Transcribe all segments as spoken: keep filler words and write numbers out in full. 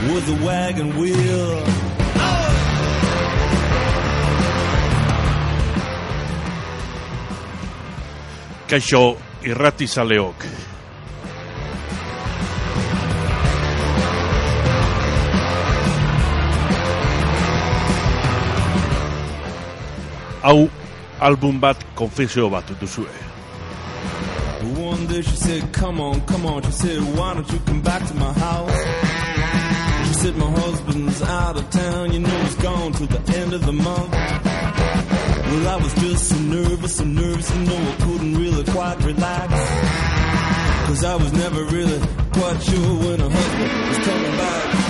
was a wagon wheel. Kaixo irratizaleok. Hau album bat konfesio bat duzue. One day she said, come on, come on. She said, why don't you come back to my house? She said, my husband's out of town. You know he's gone till the end of the month. Well, I was just so nervous, so nervous, you know I couldn't really quite relax. Cause I was never really quite sure when her husband was coming back.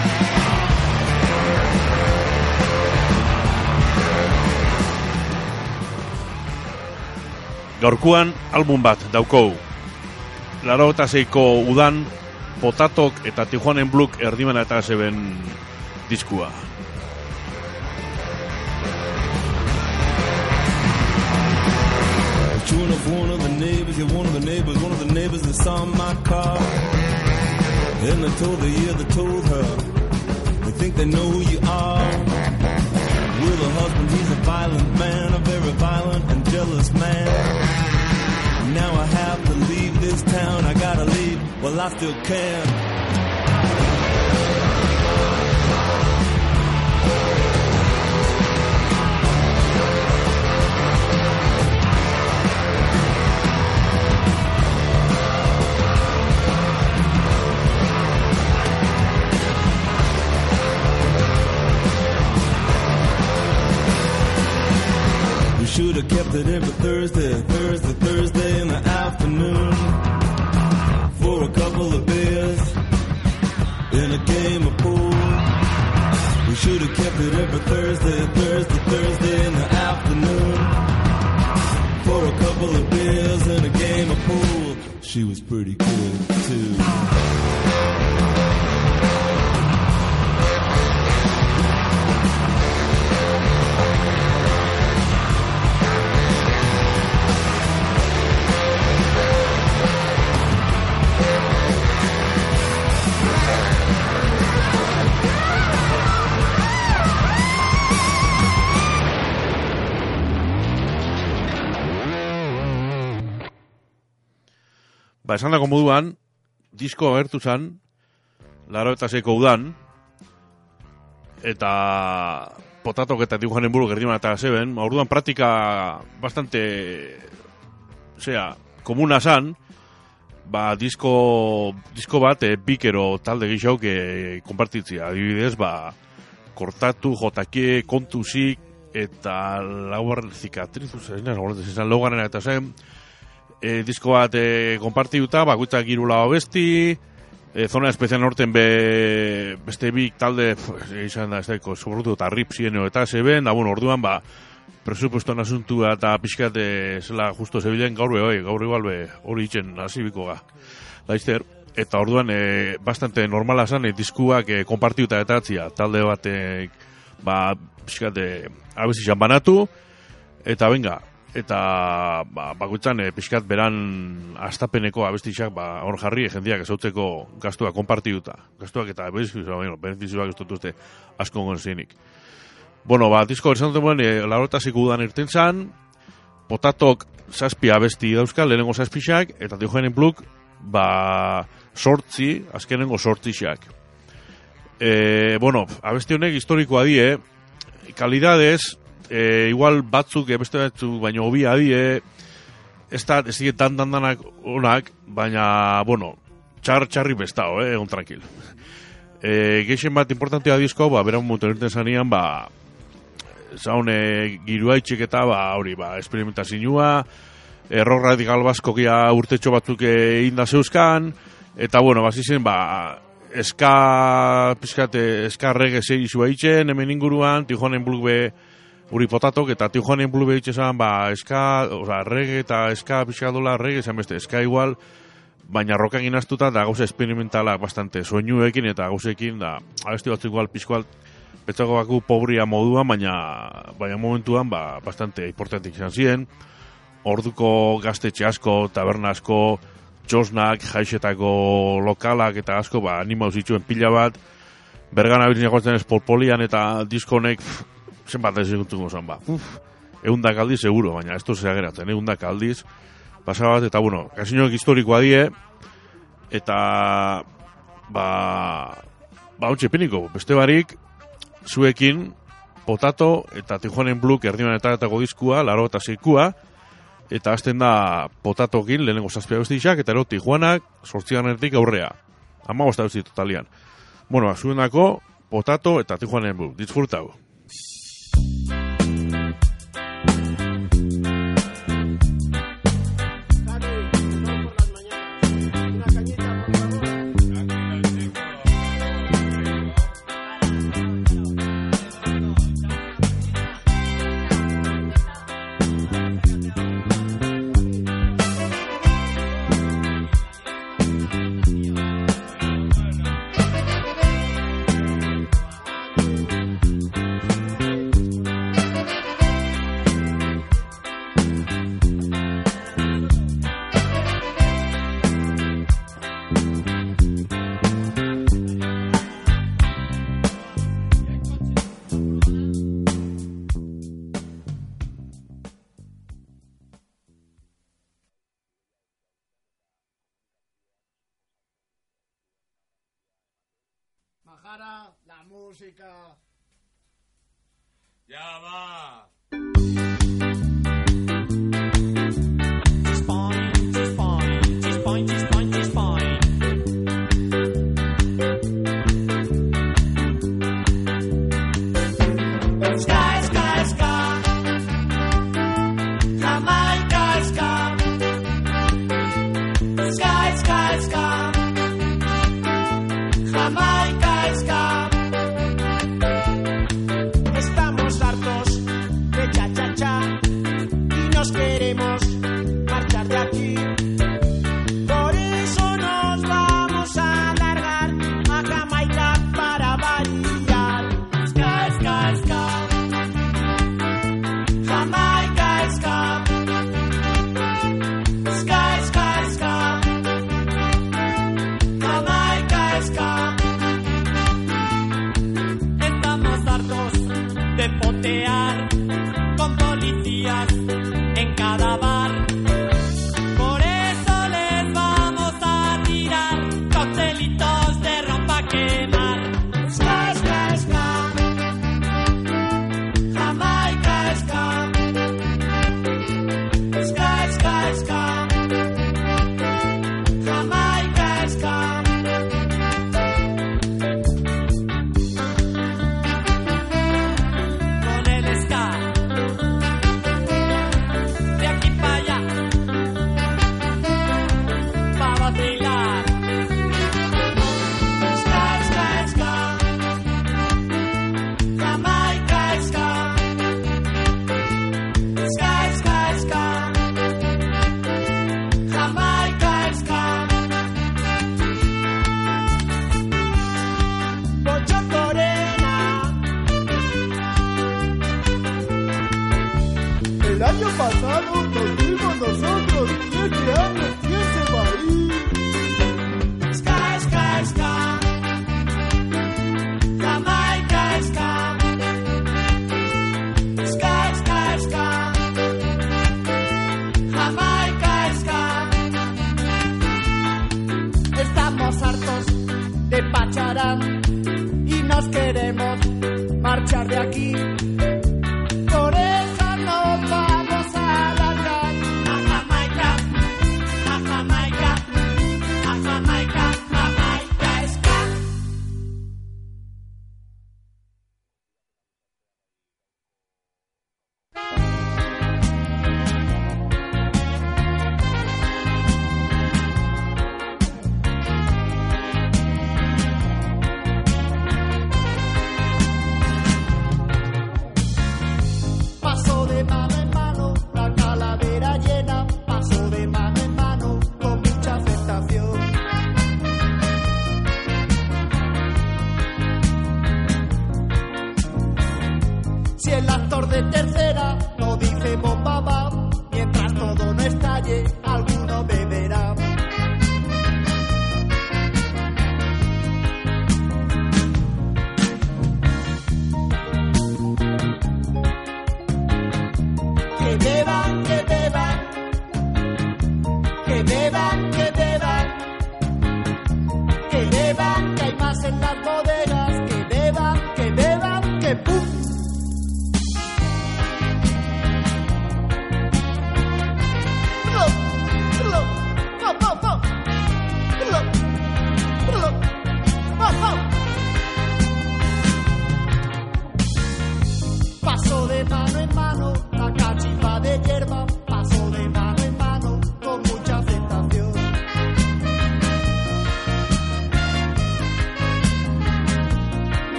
Gaurkoan album bat daukou. Laurogeita seiko udan Potatok eta Tijuanen Bluk erdimena eta zeben diskua. Chewing up one of the neighbors, yeah, one of the neighbors, one of the neighbors that saw my car. And they told her, yeah, they told her, they think they know who you are. Well, her husband, he's a violent man, a very violent and jealous man. Now I have to leave this town, I gotta leave, well, I still can. Should have kept it every Thursday, Thursday, Thursday in the afternoon for a couple of beers in a game of pool. We should have kept it every Thursday, Thursday, Thursday in the afternoon for a couple of beers in a game of pool. She was pretty good too. Ba, esan dako moduan, disko agertu zan, laurogeita seiko udan, eta Potatok eta Tijuanen Bluk erdimena eta zeben, orduan praktika bastante, osea, komuna zan, ba, disko, disko bat, e, bikero talde gixauk e, konpartitzia. Adibidez, ba, Kortatu, Jotakie, Kontuzik, eta Laugarren Zikatrizus, ezin laugarren eta zen, E, disko bat e, konpartiuta, bakoitzak hiru lau abesti, e, Zona Espezial Norten be, beste bik talde pues, izan da, ez daiko, sobrutu eta rip zieno eta zeben, da, bueno, orduan, ba, presupuestoan asuntua eta pixkat e, zela justo zebilen gaur be, oi, gaur igual be, hori itxen azibiko ga, laizter, eta orduan, e, bastante normala zan, e, diskuak e, konpartiuta eta atzia, talde batek, ba, pixkat e, abesti izan banatu, eta benga, eta ba, bakoitzan e, pixkat beran astapeneko abestixak ba, hor jarri jendiak ezautzeko gastuak konpartiduta. Gastuak eta benefizuak ez dutuzte asko gonzinik. Bueno, ba, disko esan duten e, laurogeita seiko udan irten zan, Potatok zazpi abesti dauzka, lehenengo zazpixak, eta Tijuanen Bluk ba, sortzi, azkenengo sortzixak. E, bueno, abesti honek historikoa die, kalidadez, E, igual batzuk, beste batzuk, baina hobia die, ez da, ez dira dan dan danak onak, baina, bueno, txar txarri bestao, eh, egon tranquil. E, Geixen bat importantea disko, ba, beran momentu erinten zanean, ba, zaune giruaitxek eta, ba, hori, ba, experimentazioa, error radikal baskokia urtetxo batzuk egin da zeuzkan, eta, bueno, bazizen, ba, eska, pizkate, eska rege zei zua itxen, hemen inguruan, Tijuanen Bluk be, Uri Potatok eta Tijuanen Bluk behitxe zan, ba, eska, oza, rege eta eska pixadola, rege, zan beste, eska igual, baina rokan ginaztuta, da gauza experimentalak bastante soinuekin eta gauzekin, da, abesti batzuk igual pixkoal, betzako baku pobria moduan, baina, baina momentuan, ba, bastante importantik izan ziren, orduko gaztetxe asko, taberna asko, txosnak, jaixetako lokalak eta asko, ba, animau zituen pila bat, Bergan abiltzen jakotzen espolpolian eta diskonek zenbat ez egutuko zen, ba. Uf, egundak aldiz seguro, baina ez duz egeratzen, egundak aldiz pasabat, eta bueno, kasinoek historikoa die, eta ba, ba, ontsi piniko, beste barik, zuekin, Potato eta Tijuanen Bluk erdimanetarako diskua, laro eta zeikua, eta hasten da Potatokin lehenengo zazpia bestixak, eta ero Tijuanak sortziganetik aurrea. Ama bosta besti totalian. Bueno, zuenako Potato eta Tijuanen Bluk. Disfrutau. Majara, la música. Ya va.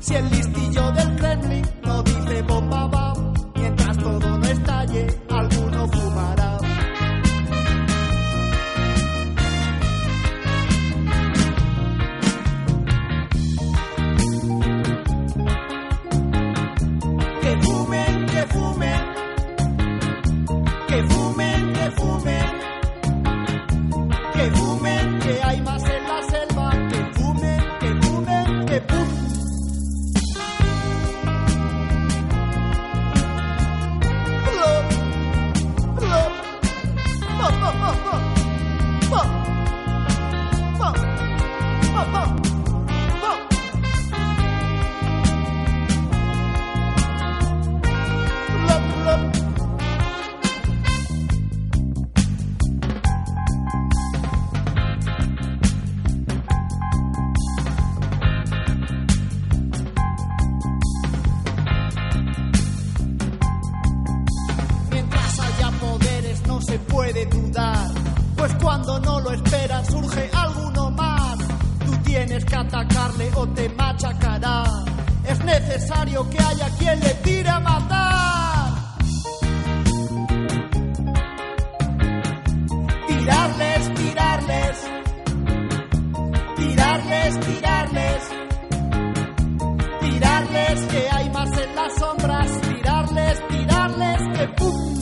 Si el listillo del Kremlin no dice bomba va, mientras todo no estalle, alguno fumará. Que fumen, que fumen, que fumen, que fumen, que fumen, que hay más en la selva, que fumen, que fumen, que pum. Mientras haya poderes no se puede dudar, pues cuando no lo esperas surge alguno más. Tú tienes que atacarle o te machacará. Es necesario que haya quien le tire a matar. Tirarles, tirarles, tirarles, tirarles, tirarles, que hay más en las sombras. Tirarles, tirarles, que pum.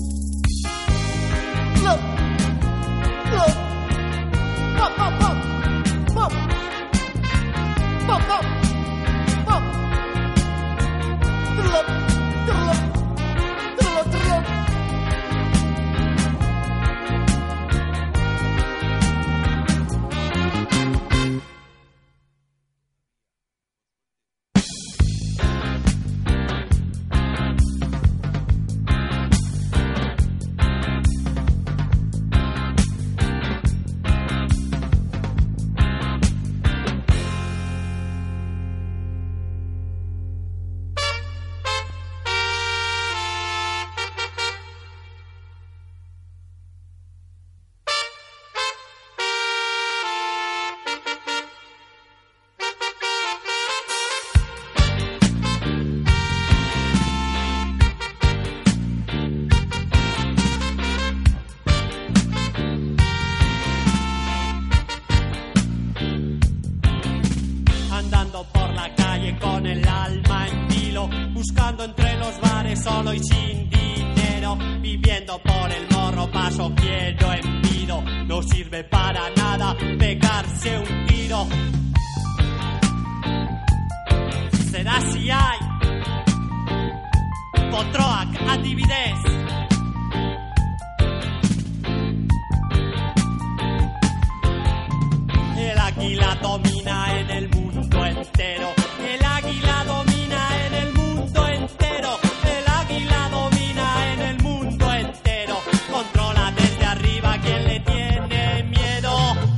Plop, plop, pop, pop, pop, pop, pop, pop, pop, trlop, trlop, trlop, trlop. Andando por la calle con el alma en vilo, buscando entre los bares solo y sin dinero, viviendo por el morro, paso quiero envido, no sirve para nada pegarse un tiro. Será si hay Potroac, adibidez. El águila domina en el mundo entero. El águila domina en el mundo entero. El águila domina en el mundo entero. Controla desde arriba quien le tiene miedo.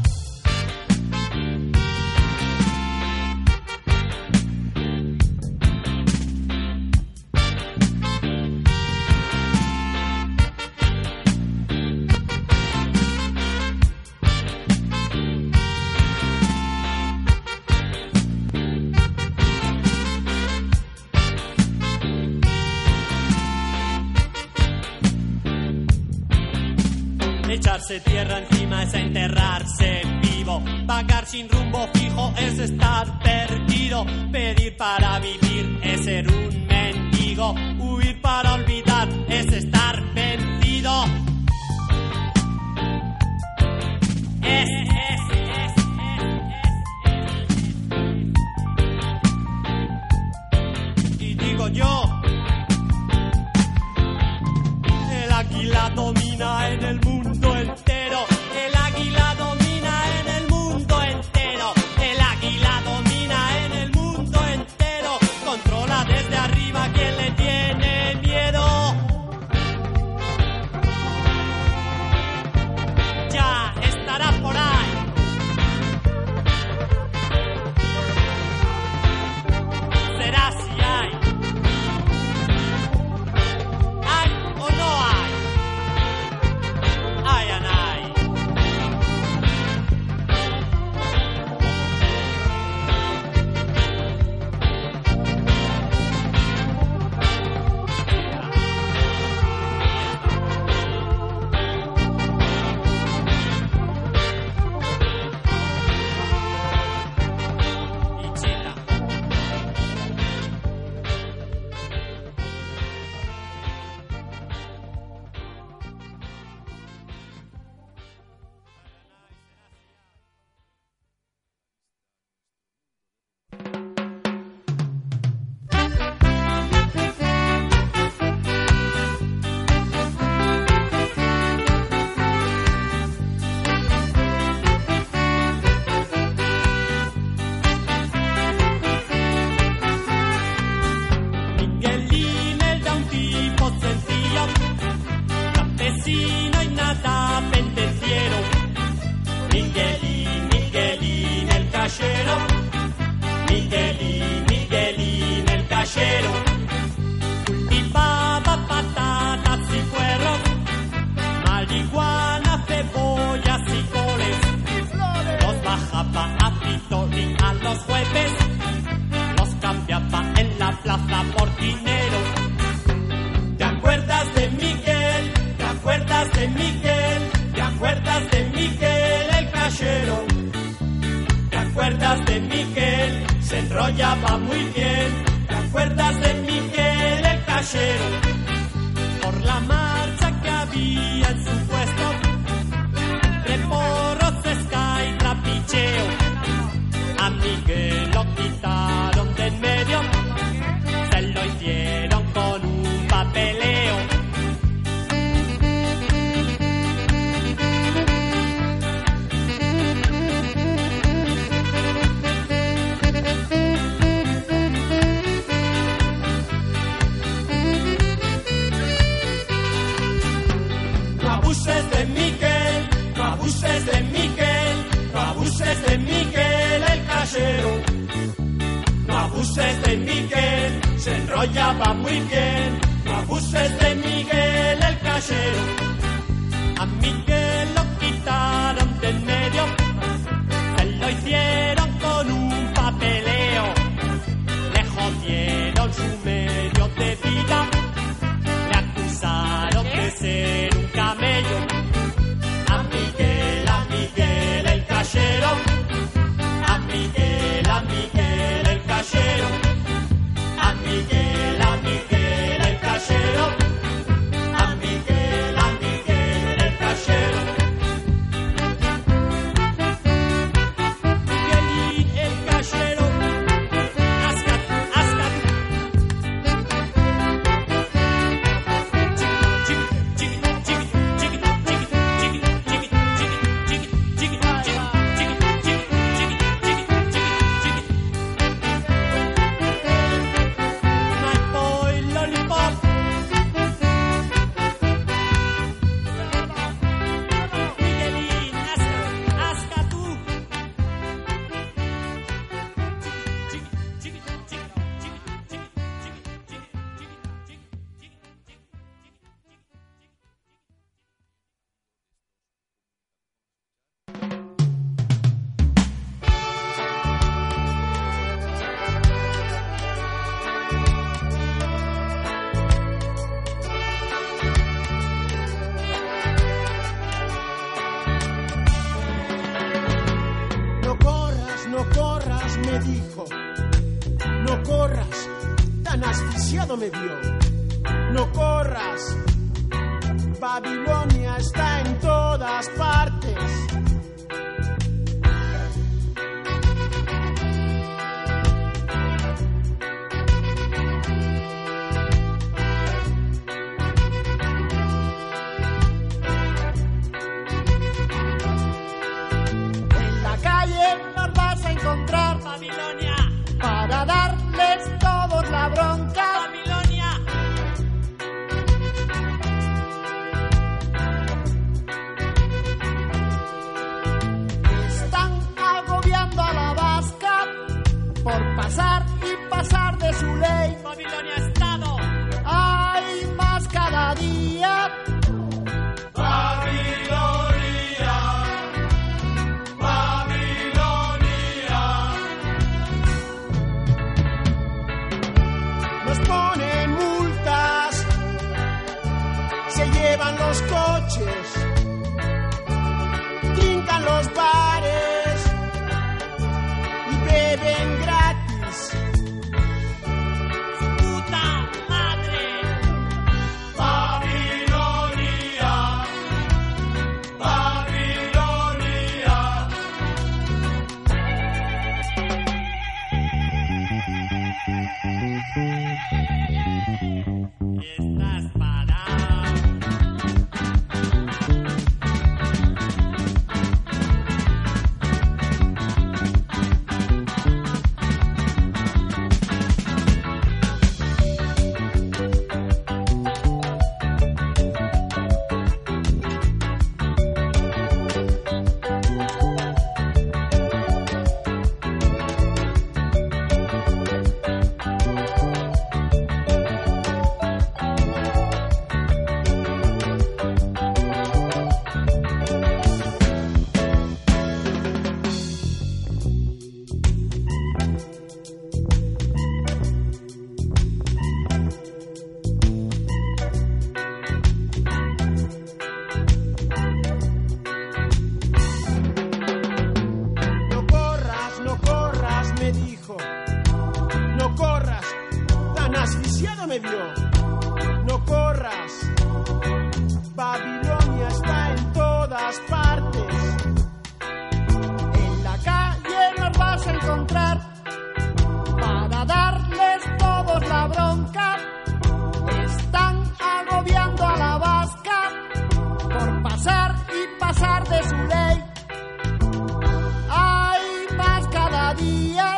Echarse tierra encima es enterrarse vivo. Vagar sin rumbo fijo es estar perdido. Pedir para vivir es ser un mendigo. Huir para olvidar es estar vencido. Es, es, es, es, es, es. Y digo yo, el águila domina en el mundo entero. El águila domina en el mundo entero. El águila domina en el mundo entero. Controla desde arriba quien le tiene miedo. Miguelín, Miguelín el callero, cultivaba patatas y puerros, marihuana, cebollas y coles. Los bajaba a Pitori a los jueves, los cambiaba en la plaza por dinero. ¿Te acuerdas de Miguel? ¿Te acuerdas de Miguel? ¿Te acuerdas de Miguel el callero? ¿Te acuerdas de Miguel? Se enrollaba muy bien. ¿Te acuerdas de Miguel el callero? Por la marcha que había en su puesto, entre porros, esca y trapicheo, a Miguel lo quitaron de en medio, se lo hicieron con un papeleo. De Miguel, no abuses de Miguel, no abuses de Miguel el callero, no abuses de Miguel, se enrollaba muy bien, no abuses de Miguel el callero. A Miguel lo quitaron de en medio, se lo hicieron con un papeleo, le jodieron su medio de vida, le acusaron de ser un camello. A Miguel, a Miguel el callero, a Miguel, a Miguel el callero, a Miguel, a Miguel el callero, a Miguel, a Miguel el callero. Miguelín el callero, ascat, ascat. Me dijo, no corras, tan asfixiado me vio. No corras, Babilonia está en todas partes. En la calle nos vas a encontrar, Babilonia, para darles todos la bronca, Babilonia. Están agobiando a la vasca por pasar y pasar de su ley. Babilonia Estado. Hay más cada día. Ponen multas, se llevan los coches, trincan los bares y beben gratis. ¡Su puta madre! Babilonia, Babilonia. Estás parado. me dijo: no corras, tan asfixiado me vio. No corras, Babilonia está en todas partes. En la calle nos vas a encontrar para darles todos la bronca. Están agobiando a la vasca por pasar y pasar de su ley. Hay más cada día.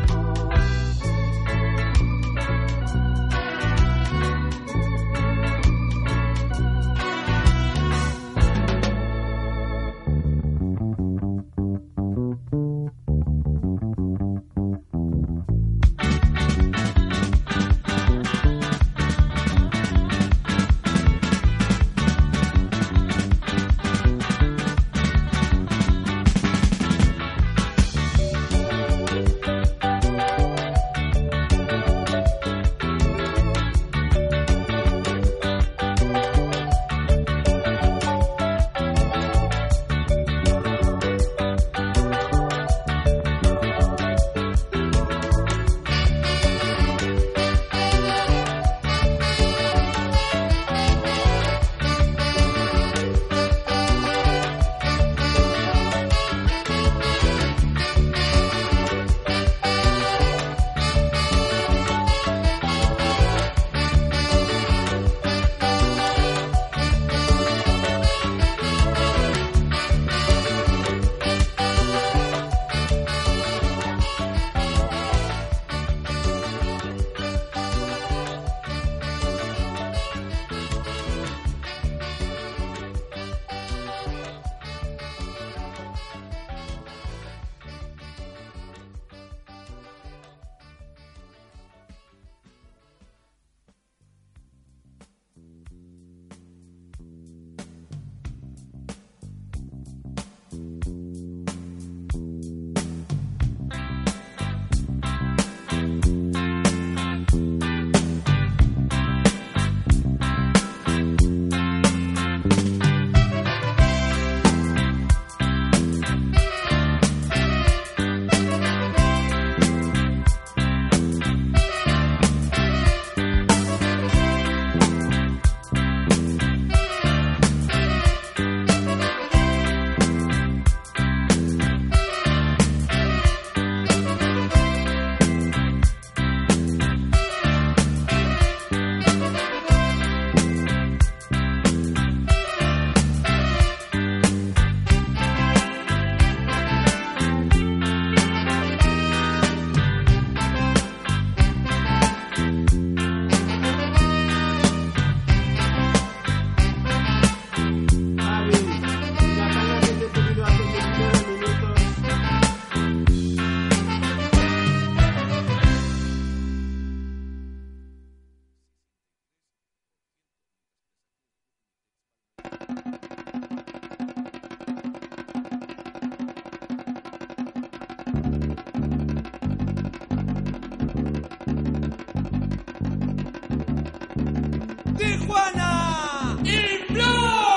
Tijuana in Blue.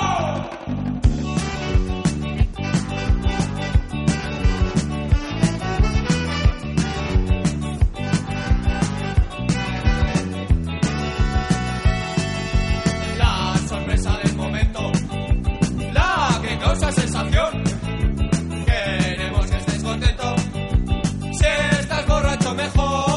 La sorpresa del momento, la que causa sensación. Queremos que estés contento. Si estás borracho mejor.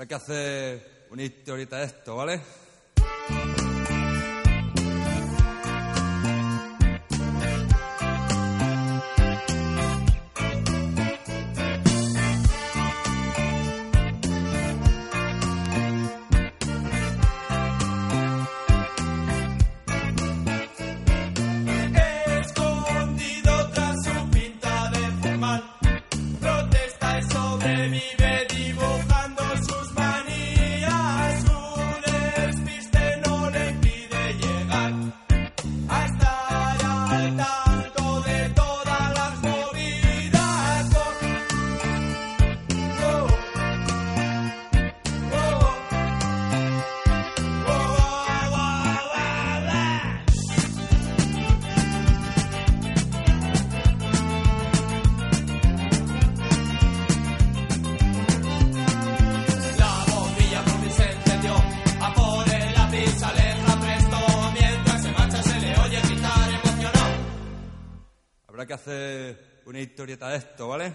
que hacer una historieta de esto, ¿vale? Escondido tras su pinta de formal, protesta y sobrevive dibujando sus manías. Su despiste no le impide llegar a estar al tanto de todas las movidas. Oh, oh, oh, oh, oh, oh, oh, oh. La bombilla por fin se encendió, a por el lápiz aleja presto, mientras se marcha se le oye gritar emocionado. Habrá que hacer una historieta de esto, ¿vale?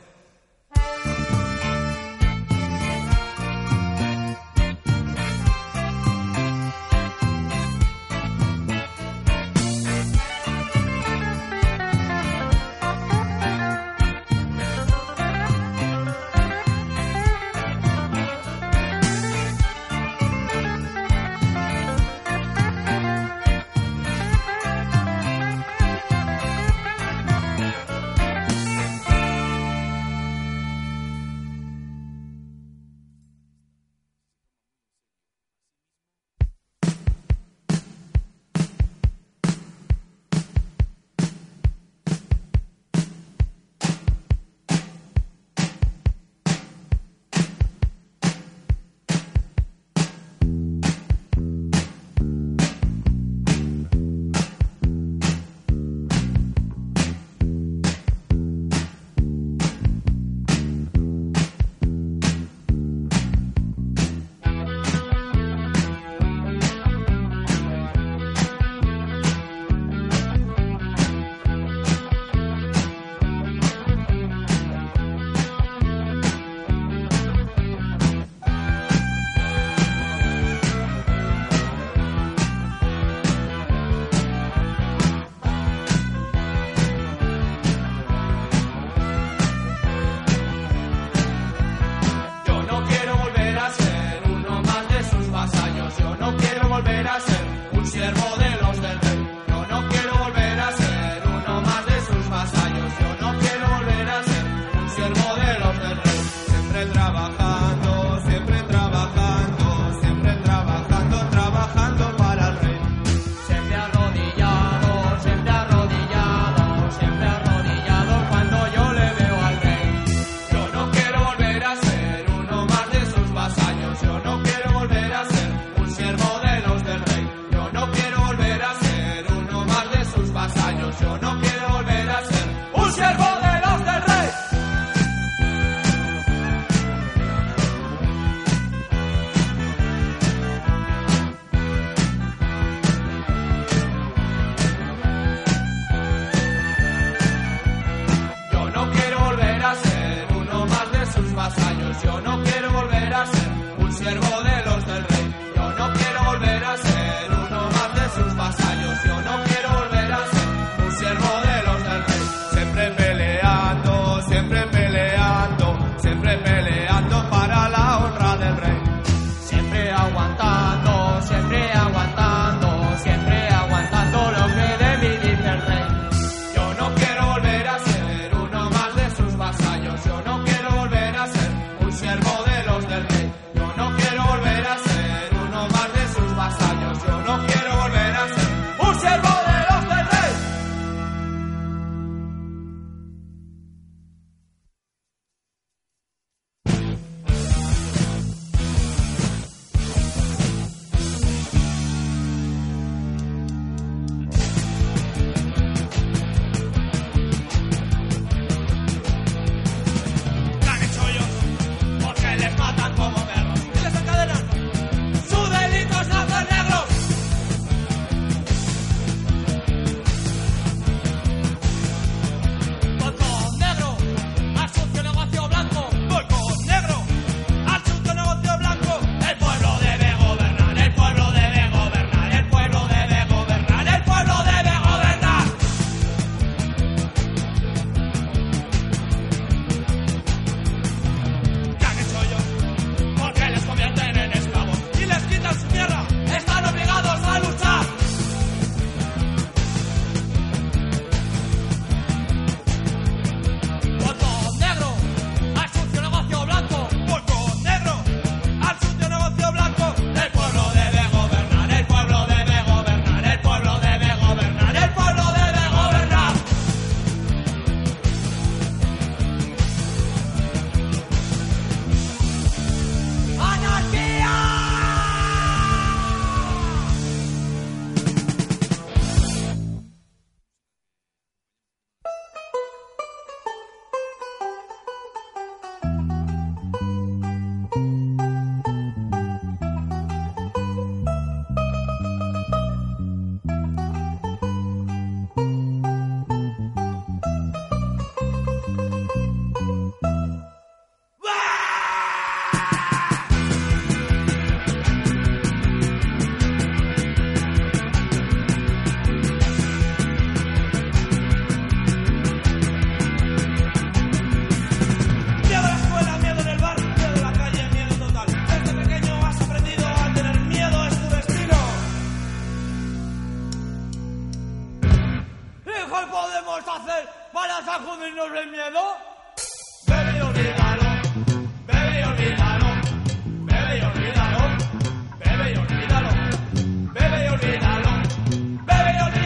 podemos hacer para sacudirnos el miedo? Bebe y olvídalo, bebe y olvídalo, bebe y olvídalo, bebe y olvídalo, bebe y olvídalo, bebe y olvídalo.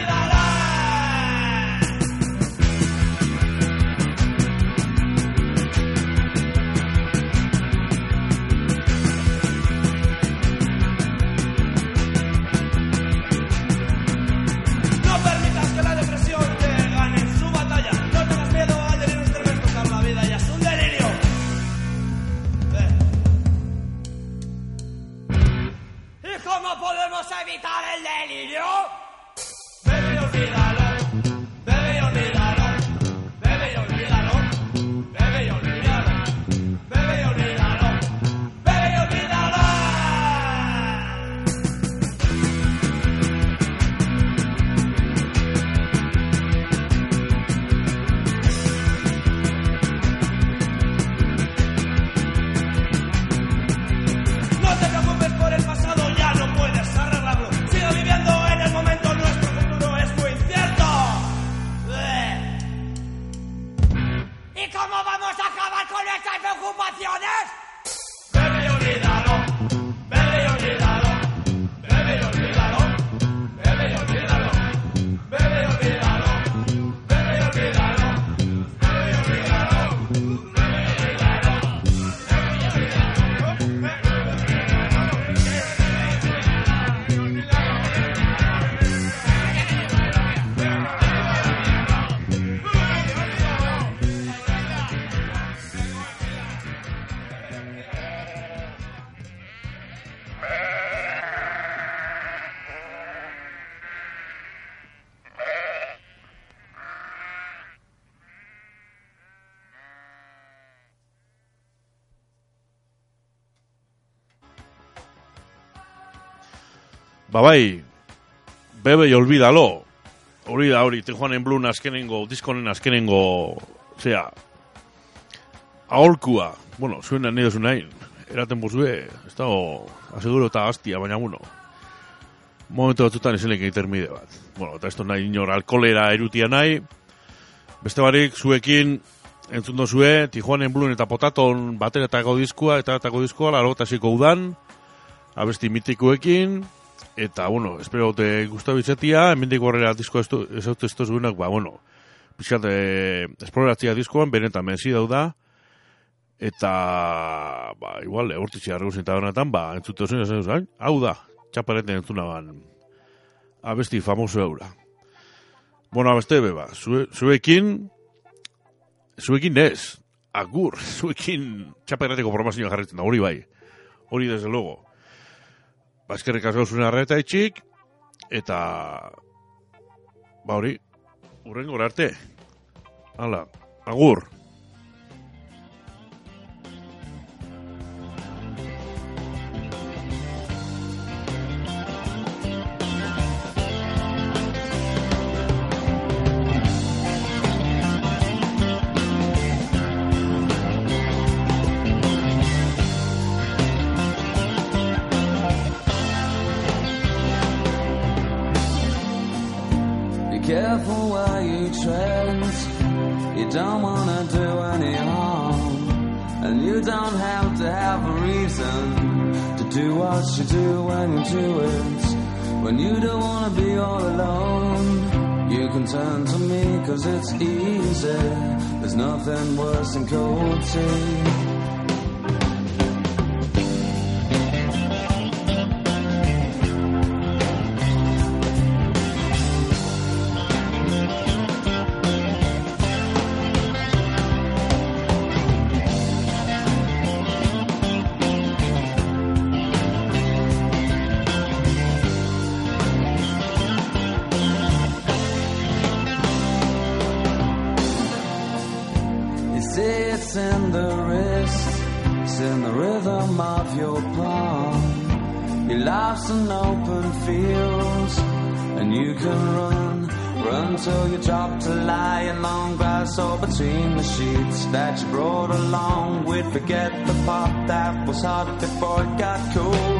¿Cómo podemos evitar el delirio? Bebe y olvídalo, bebe y olvídalo, bebe y olvídalo, bebe y olvídalo, bebe y olvídalo, bebe y olvídalo. No te preocupes por el pasado. Sigue viviendo en el momento, nuestro futuro es muy incierto. ¿Y cómo vamos a acabar con estas preocupaciones? Bebe y olvídalo, bebe y olvídalo, bebe y olvídalo, bebe y olvídalo, bebe y olvídalo, bebe y olvídalo, bebe y olvídalo, bebe y olvídalo. Ba bai, bebe y olvídalo. Hori da hori, Tijuanen Bluen azkenengo, diskonen azkenengo, zera, aholkua. Bueno, zuen nahi dozu nahi, eraten bozue, ez dago, aseguro eta gaztia, baina bueno, momentu batzutan izenek egitermide bat. Bueno, eta ez da nahi inor alkolera erutia nahi, beste barik, zuekin, entzun dozue, Tijuanen Bluen eta Potaton bateretako diskoa, eta etako diskoa, laro eta ziko udan, abesti mitikoekin, eta, bueno, espero te gustau bitzetia, hemendik horrela disko ezaut ez tozuenak, ba, bueno, pixat, eh, esploratzia diskoan, benetan menzi dauda, eta, ba, igual, hortitxea arreguzen eta honetan, ba, entzute zuen, ez zain, hau da, txapeleten entzunaban, abesti famoso eura. Bueno, abeste beba, zue, zuekin, zuekin ez, agur, zuekin txapelreteko formazioa jarretzen da, hori bai, hori desde logo. Bazkerrik asko zuen arreta etxik, eta, ba hori, urrengo arte. Hala, agur. Careful where you tread, you don't wanna do any harm, and you don't have to have a reason to do what you do when you do it. When you don't wanna be all alone, you can turn to me, cause it's easy. There's nothing worse than cold tea. It's in the wrist, it's in the rhythm of your palm. Your life's an open field, and you can run, run till you drop to lie in long grass or between the sheets that you brought along. We'd forget the part that was hot before it got cold.